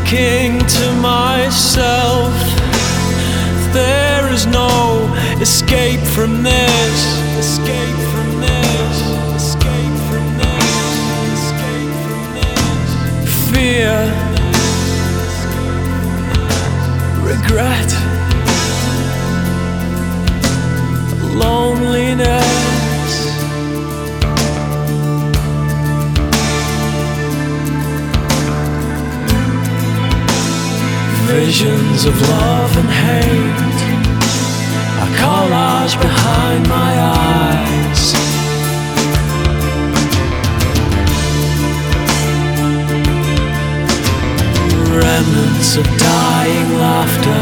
thinking to myself, there is no escape from this, escape from this, escape from this, escape from this. Fear, regret, loneliness. Visions of love and hate, a collage behind my eyes. Remnants of dying laughter,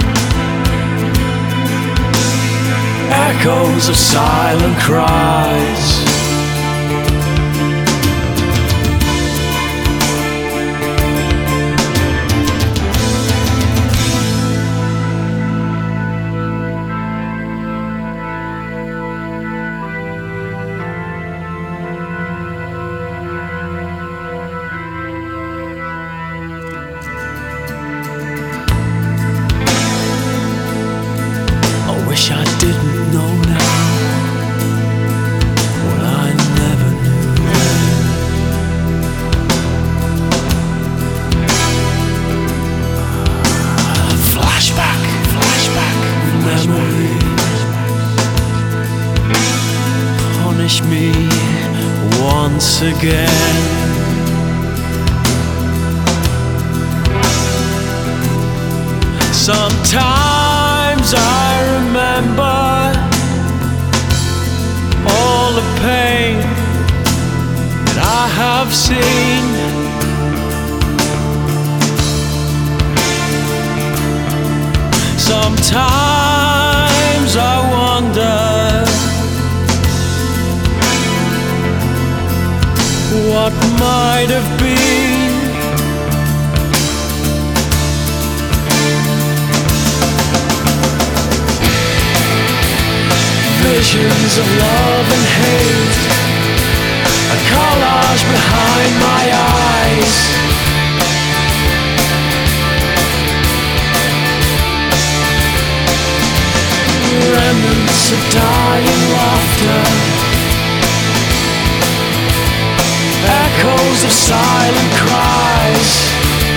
echoes of silent cries. Wish I didn't know now what I never knew then. Flashback, flashback, memory. Punish me once again. Sometimes I remember all the pain that I have seen. Sometimes I wonder what might have been. Visions of love and hate, a collage behind my eyes. Remnants of dying laughter, echoes of silent cries.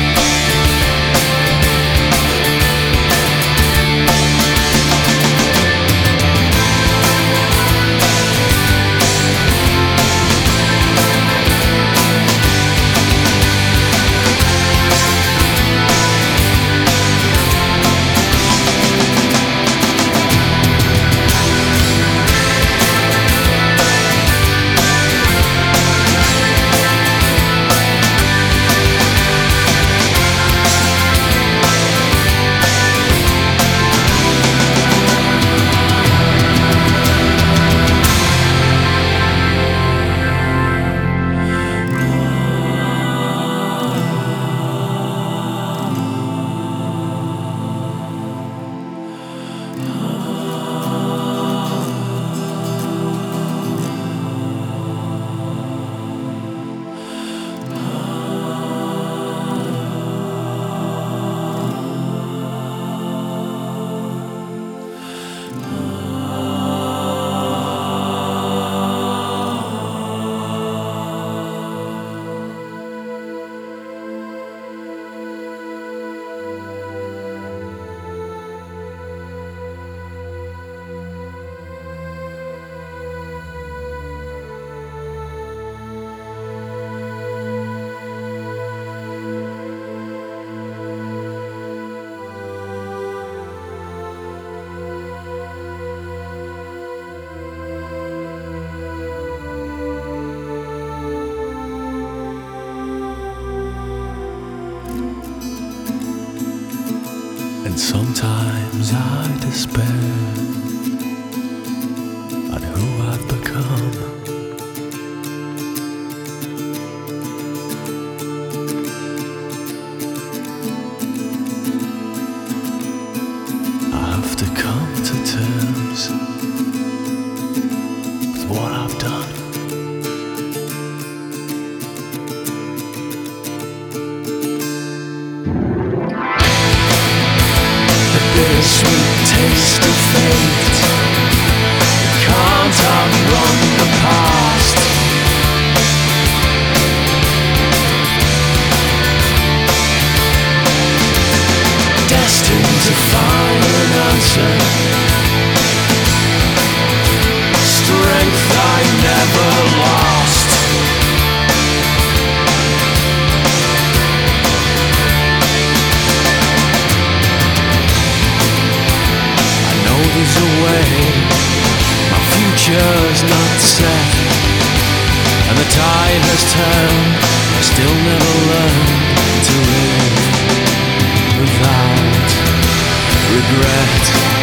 And sometimes I despair at who I've become. I have to come to terms with what I've done. My future's not set, and the tide has turned. I still never learned to live without regret.